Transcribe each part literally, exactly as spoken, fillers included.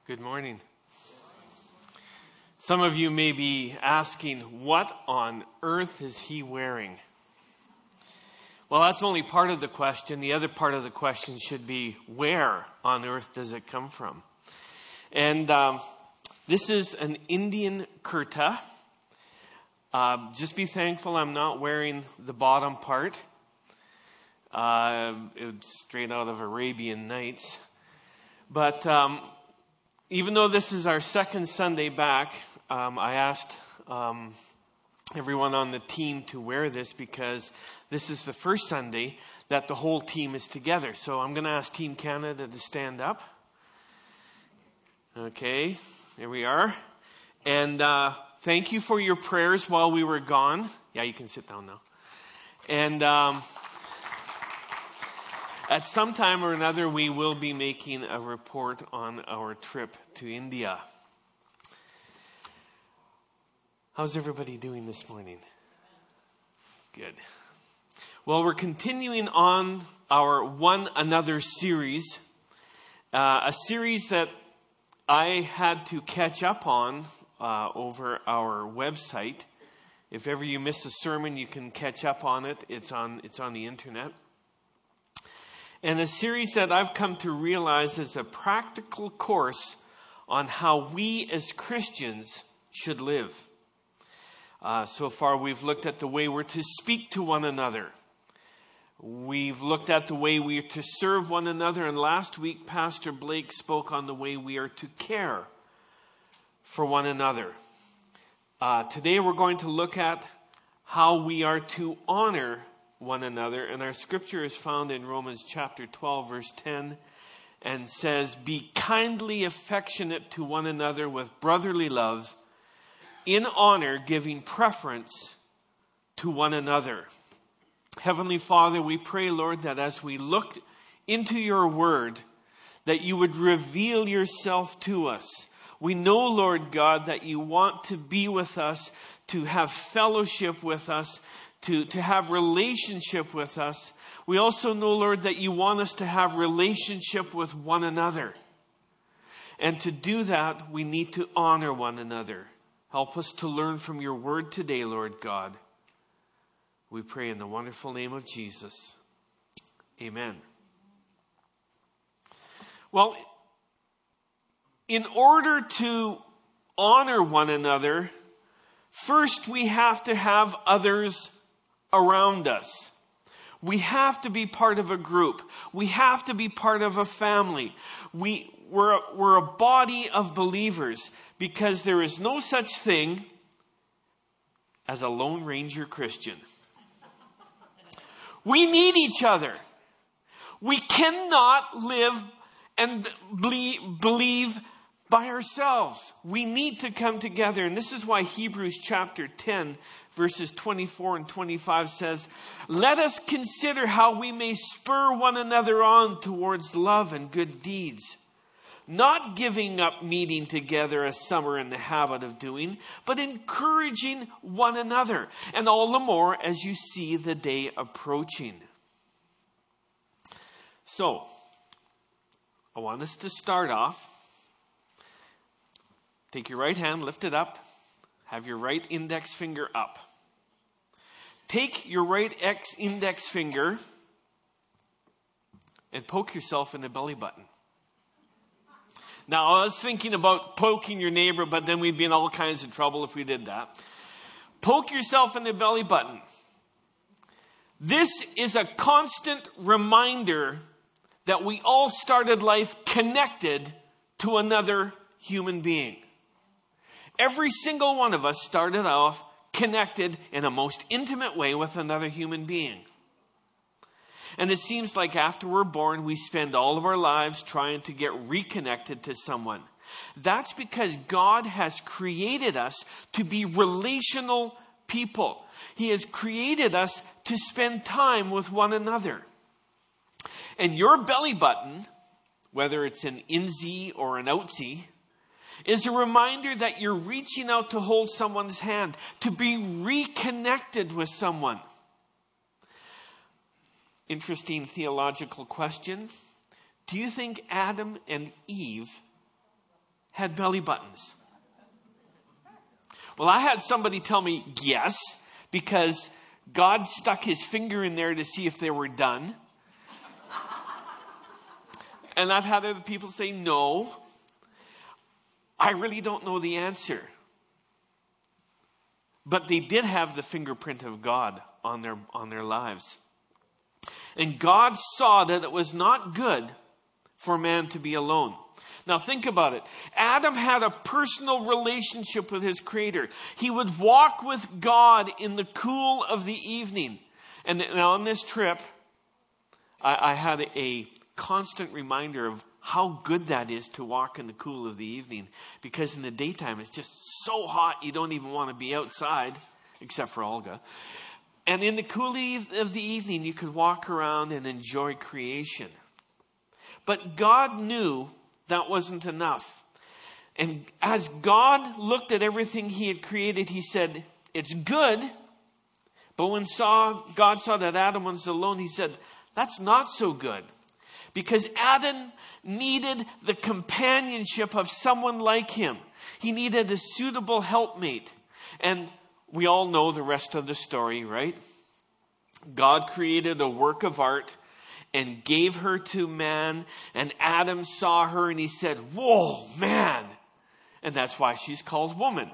Good morning. Some of you may be asking, what on earth is he wearing? Well, that's only part of the question. The other part of the question should be, where on earth does it come from? And um, this is an Indian kurta. Uh, just be thankful I'm not wearing the bottom part. Uh, it's straight out of Arabian Nights. But um, even though this is our second Sunday back, um, I asked um, everyone on the team to wear this because this is the first Sunday that the whole team is together. So I'm going to ask Team Canada to stand up. Okay, there we are. And uh, thank you for your prayers while we were gone. Yeah, you can sit down now. And um, at some time or another, we will be making a report on our trip to India. How's everybody doing this morning? Good. Well, we're continuing on our One Another series, uh, a series that I had to catch up on uh, over our website. If ever you miss a sermon, you can catch up on it. It's on it's on the internet. And a series that I've come to realize is a practical course on how we as Christians should live. Uh, so far, we've looked at the way we're to speak to one another. We've looked at the way we are to serve one another. And last week, Pastor Blake spoke on the way we are to care for one another. Uh, today, we're going to look at how we are to honor one another. And our scripture is found in Romans chapter twelve, verse ten, and says, "Be kindly affectionate to one another with brotherly love, in honor, giving preference to one another." Heavenly Father, we pray, Lord, that as we look into your word, that you would reveal yourself to us. We know, Lord God, that you want to be with us, to have fellowship with us, to, to have relationship with us. We also know, Lord, that you want us to have relationship with one another. And to do that, we need to honor one another. Help us to learn from your word today, Lord God. We pray in the wonderful name of Jesus. Amen. Well, in order to honor one another, first we have to have others around us. We have to be part of a group. We have to be part of a family. We, we're, we're a body of believers, because there is no such thing as a Lone Ranger Christian. We need each other. We cannot live and believe by ourselves. We need to come together. And this is why Hebrews chapter ten, verses twenty-four and twenty-five says, "Let us consider how we may spur one another on towards love and good deeds, not giving up meeting together as some are in the habit of doing, but encouraging one another, and all the more as you see the day approaching." So, I want us to start off. Take your right hand, lift it up. Have your right index finger up. Take your right X index finger and poke yourself in the belly button. Now, I was thinking about poking your neighbor, but then we'd be in all kinds of trouble if we did that. Poke yourself in the belly button. This is a constant reminder that we all started life connected to another human being. Every single one of us started off connected in a most intimate way with another human being. And it seems like after we're born, we spend all of our lives trying to get reconnected to someone. That's because God has created us to be relational people. He has created us to spend time with one another. And your belly button, whether it's an insy or an outsy, is a reminder that you're reaching out to hold someone's hand, to be reconnected with someone. Interesting theological question. Do you think Adam and Eve had belly buttons? Well, I had somebody tell me yes, because God stuck his finger in there to see if they were done. And I've had other people say no. I really don't know the answer. But they did have the fingerprint of God on their, on their lives. And God saw that it was not good for man to be alone. Now think about it. Adam had a personal relationship with his Creator. He would walk with God in the cool of the evening. And now on this trip, I, I had a, a constant reminder of how good that is to walk in the cool of the evening. Because in the daytime, it's just so hot, you don't even want to be outside, except for Olga. And in the cool of the evening, you could walk around and enjoy creation. But God knew that wasn't enough. And as God looked at everything he had created, he said, it's good. But when saw, God saw that Adam was alone, he said, that's not so good. Because Adam needed the companionship of someone like him. He needed a suitable helpmate. And we all know the rest of the story, right? God created a work of art and gave her to man, and Adam saw her and he said, whoa, man. And that's why she's called woman.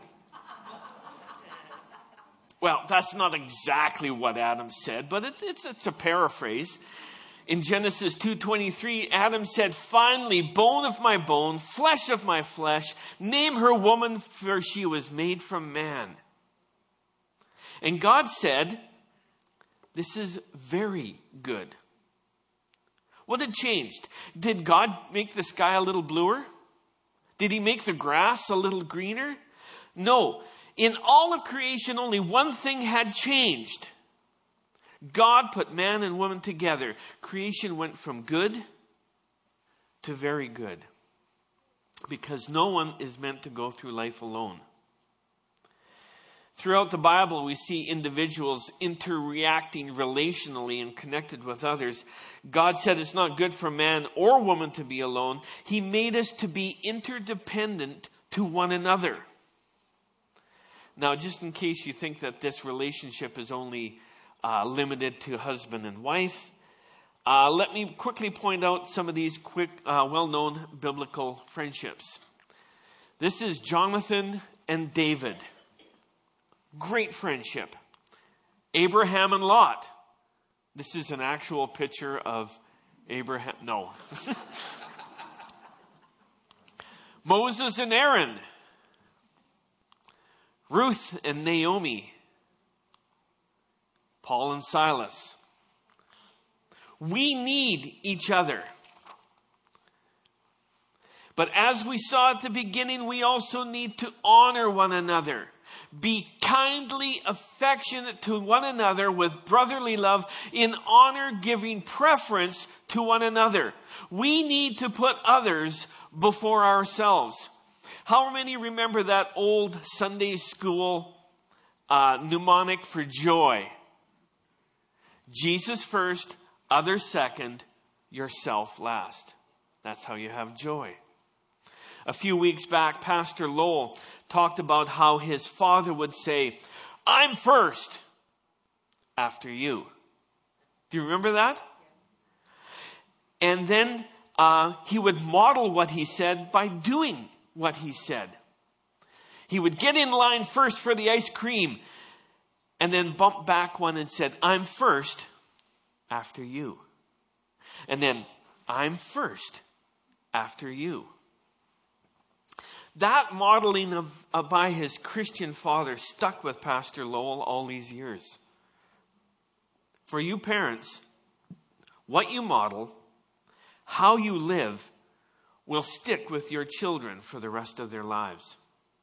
Well, that's not exactly what Adam said, but it's, it's, it's a paraphrase. In Genesis two twenty-three, Adam said, finally, bone of my bone, flesh of my flesh, name her woman, for she was made from man. And God said, this is very good. What had changed? Did God make the sky a little bluer? Did he make the grass a little greener? No. In all of creation, only one thing had changed. God put man and woman together. Creation went from good to very good. Because no one is meant to go through life alone. Throughout the Bible, we see individuals interreacting relationally and connected with others. God said it's not good for man or woman to be alone. He made us to be interdependent to one another. Now, just in case you think that this relationship is only uh, limited to husband and wife, uh, let me quickly point out some of these quick, uh, well-known biblical friendships. This is Jonathan and David. Great friendship. Abraham and Lot. This is an actual picture of Abraham. No. Moses and Aaron. Ruth and Naomi. Paul and Silas. We need each other. But as we saw at the beginning, we also need to honor one another. Be kindly affectionate to one another with brotherly love, in honor giving preference to one another. We need to put others before ourselves. How many remember that old Sunday school uh, mnemonic for joy? Jesus first, others second, yourself last. That's how you have joy. A few weeks back, Pastor Lowell talked about how his father would say, I'm first after you. Do you remember that? And then uh, he would model what he said by doing what he said. He would get in line first for the ice cream and then bump back one and said, I'm first after you. And then, I'm first after you. That modeling of, uh, by his Christian father stuck with Pastor Lowell all these years. For you parents, what you model, how you live, will stick with your children for the rest of their lives.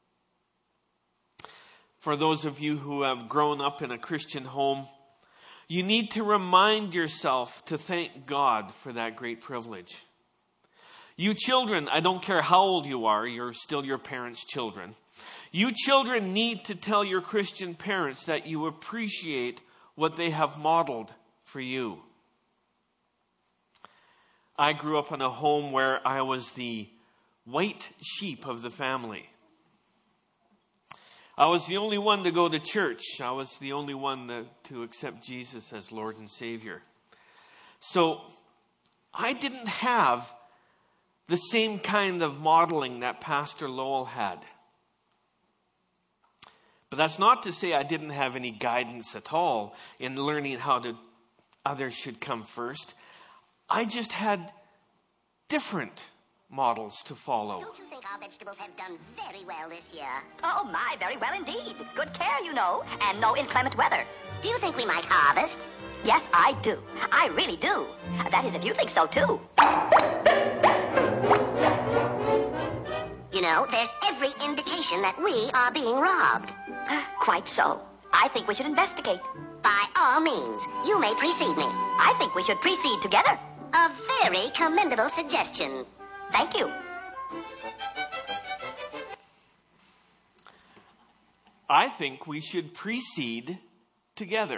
For those of you who have grown up in a Christian home, you need to remind yourself to thank God for that great privilege. You children, I don't care how old you are, you're still your parents' children. You children need to tell your Christian parents that you appreciate what they have modeled for you. I grew up in a home where I was the white sheep of the family. I was the only one to go to church. I was the only one to, to accept Jesus as Lord and Savior. So I didn't have the same kind of modeling that Pastor Lowell had. But that's not to say I didn't have any guidance at all in learning how to others should come first. I just had different models to follow. Don't you think our vegetables have done very well this year? Oh, my, very well indeed. Good care, you know, and no inclement weather. Do you think we might harvest? Yes, I do. I really do. That is, if you think so, too. You know, there's every indication that we are being robbed. Quite so. I think we should investigate. By all means, you may precede me. I think we should proceed together. A very commendable suggestion. Thank you. I think we should precede together.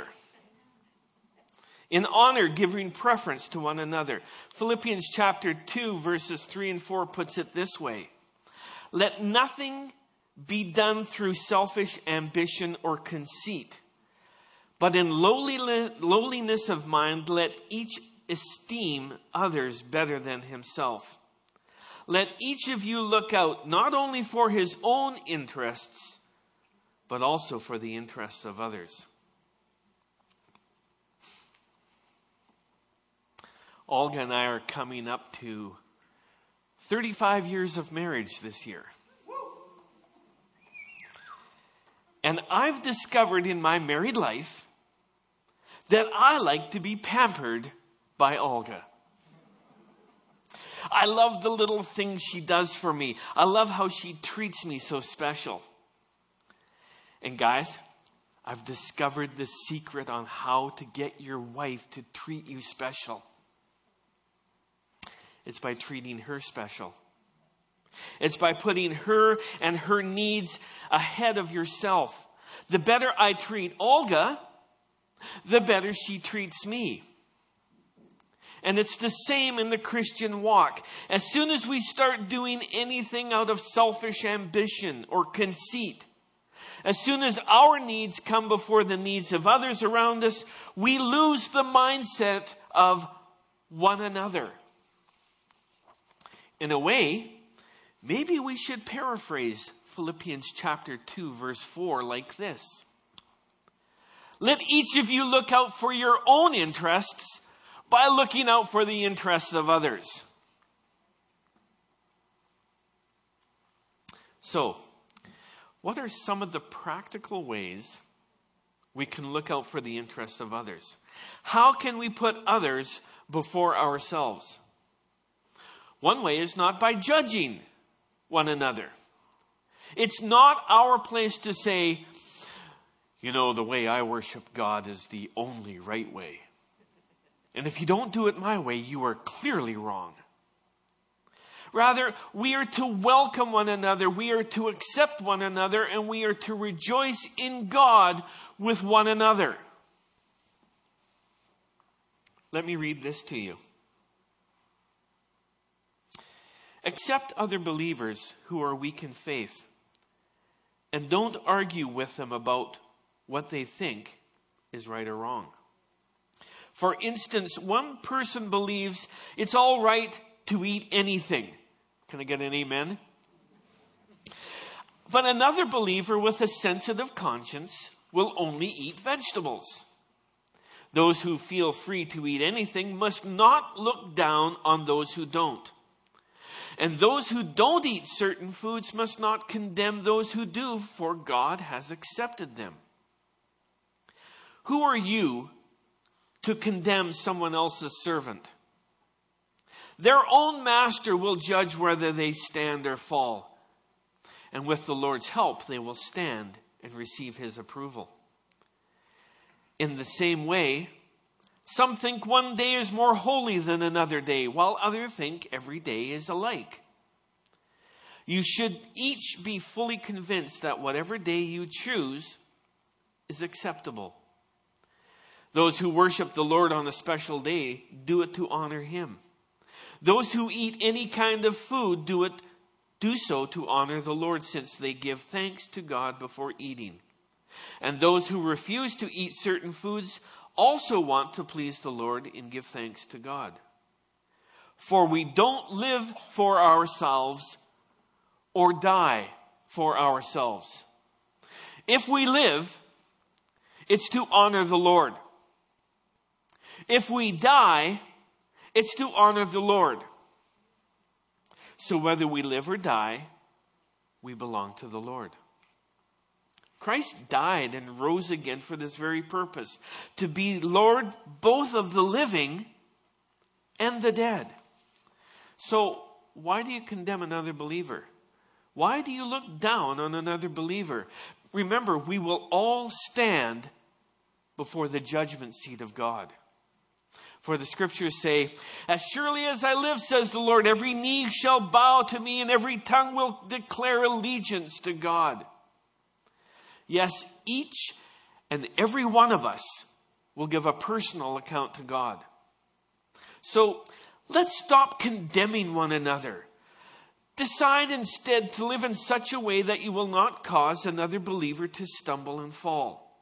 In honor, giving preference to one another. Philippians chapter two, verses three and four puts it this way. Let nothing be done through selfish ambition or conceit, but in lowliness of mind, let each esteem others better than himself. Let each of you look out not only for his own interests, but also for the interests of others. Olga and I are coming up to thirty-five years of marriage this year. And I've discovered in my married life that I like to be pampered by Olga. I love the little things she does for me. I love how she treats me so special. And guys, I've discovered the secret on how to get your wife to treat you special. It's by treating her special. It's by putting her and her needs ahead of yourself. The better I treat Olga, the better she treats me. And it's the same in the Christian walk. As soon as we start doing anything out of selfish ambition or conceit, as soon as our needs come before the needs of others around us, we lose the mindset of one another. In a way, maybe we should paraphrase Philippians chapter two, verse four like this. Let each of you look out for your own interests by looking out for the interests of others. So, what are some of the practical ways we can look out for the interests of others? How can we put others before ourselves? One way is not by judging one another. It's not our place to say, you know, the way I worship God is the only right way. And if you don't do it my way, you are clearly wrong. Rather, we are to welcome one another, we are to accept one another, and we are to rejoice in God with one another. Let me read this to you. Accept other believers who are weak in faith, and don't argue with them about what they think is right or wrong. For instance, one person believes it's all right to eat anything. Can I get an amen? But another believer with a sensitive conscience will only eat vegetables. Those who feel free to eat anything must not look down on those who don't. And those who don't eat certain foods must not condemn those who do, for God has accepted them. Who are you to condemn someone else's servant? Their own master will judge whether they stand or fall. And with the Lord's help, they will stand and receive his approval. In the same way, some think one day is more holy than another day, while others think every day is alike. You should each be fully convinced that whatever day you choose is acceptable. Those who worship the Lord on a special day do it to honor him. Those who eat any kind of food do it do so to honor the Lord, since they give thanks to God before eating. And those who refuse to eat certain foods also want to please the Lord and give thanks to God. For we don't live for ourselves or die for ourselves. If we live, it's to honor the Lord. If we die, it's to honor the Lord. So whether we live or die, we belong to the Lord. Christ died and rose again for this very purpose, to be Lord both of the living and the dead. So why do you condemn another believer? Why do you look down on another believer? Remember, we will all stand before the judgment seat of God. For the scriptures say, as surely as I live, says the Lord, every knee shall bow to me and every tongue will declare allegiance to God. Yes, each and every one of us will give a personal account to God. So let's stop condemning one another. Decide instead to live in such a way that you will not cause another believer to stumble and fall.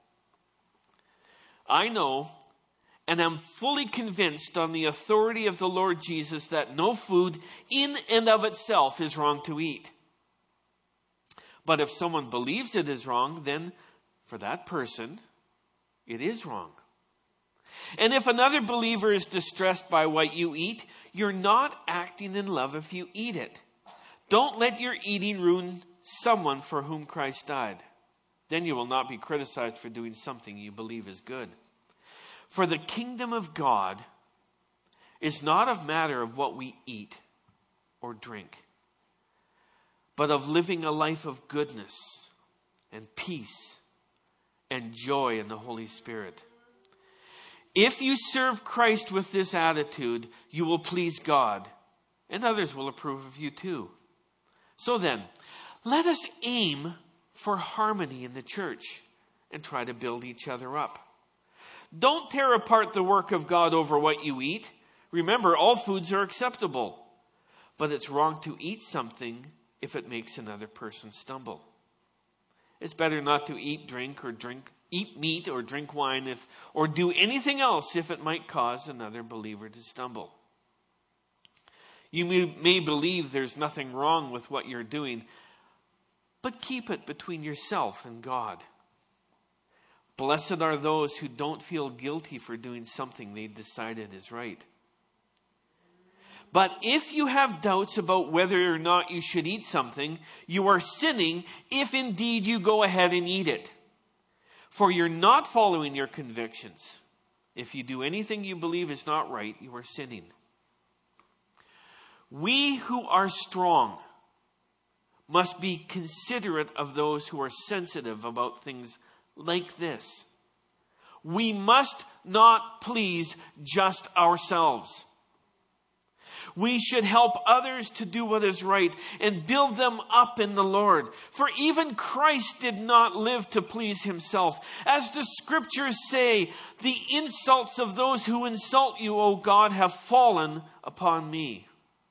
I know and am fully convinced on the authority of the Lord Jesus that no food in and of itself is wrong to eat. But if someone believes it is wrong, then for that person, it is wrong. And if another believer is distressed by what you eat, you're not acting in love if you eat it. Don't let your eating ruin someone for whom Christ died. Then you will not be criticized for doing something you believe is good. For the kingdom of God is not a matter of what we eat or drink, but of living a life of goodness and peace and joy in the Holy Spirit. If you serve Christ with this attitude, you will please God, and others will approve of you too. So then, let us aim for harmony in the church and try to build each other up. Don't tear apart the work of God over what you eat. Remember, all foods are acceptable, but it's wrong to eat something if it makes another person stumble. It's better not to eat, drink, or drink, eat meat or drink wine if, or do anything else if it might cause another believer to stumble. You may, may believe there's nothing wrong with what you're doing, but keep it between yourself and God. Blessed are those who don't feel guilty for doing something they decided is right. But if you have doubts about whether or not you should eat something, you are sinning if indeed you go ahead and eat it. For you're not following your convictions. If you do anything you believe is not right, you are sinning. We who are strong must be considerate of those who are sensitive about things like this. We must not please just ourselves. We should help others to do what is right and build them up in the Lord. For even Christ did not live to please himself. As the scriptures say, the insults of those who insult you, O God, have fallen upon me.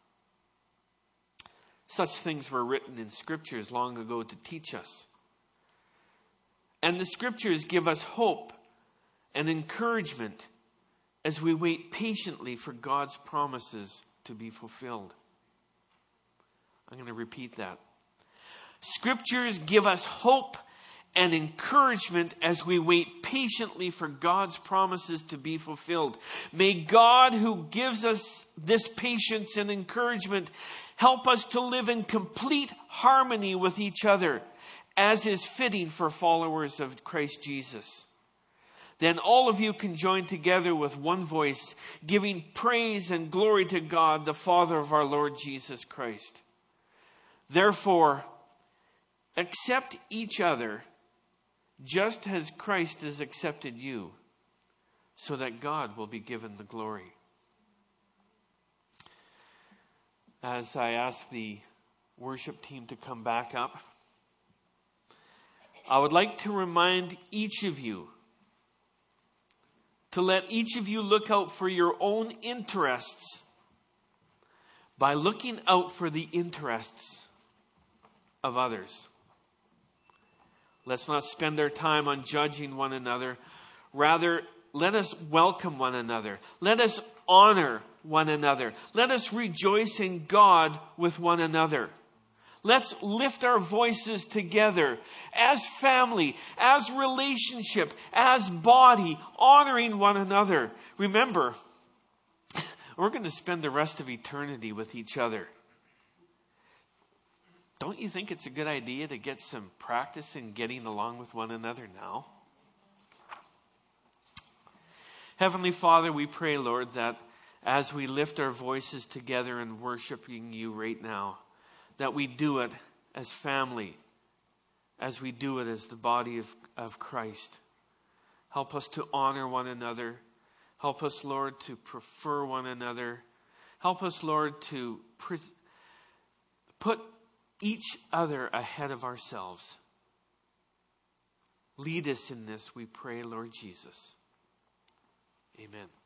Such things were written in scriptures long ago to teach us. And the scriptures give us hope and encouragement as we wait patiently for God's promises to be fulfilled. I'm going to repeat that. Scriptures give us hope and encouragement as we wait patiently for God's promises to be fulfilled. May God, who gives us this patience and encouragement, help us to live in complete harmony with each other, as is fitting for followers of Christ Jesus. Then all of you can join together with one voice, giving praise and glory to God, the Father of our Lord Jesus Christ. Therefore, accept each other just as Christ has accepted you, so that God will be given the glory. As I ask the worship team to come back up, I would like to remind each of you to let each of you look out for your own interests by looking out for the interests of others. Let's not spend our time on judging one another. Rather, let us welcome one another. Let us honor one another. Let us rejoice in God with one another. Let's lift our voices together as family, as relationship, as body, honoring one another. Remember, we're going to spend the rest of eternity with each other. Don't you think it's a good idea to get some practice in getting along with one another now? Heavenly Father, we pray, Lord, that as we lift our voices together in worshiping you right now, that we do it as family, as we do it as the body of, of Christ. Help us to honor one another. Help us, Lord, to prefer one another. Help us, Lord, to pre- put each other ahead of ourselves. Lead us in this, we pray, Lord Jesus. Amen.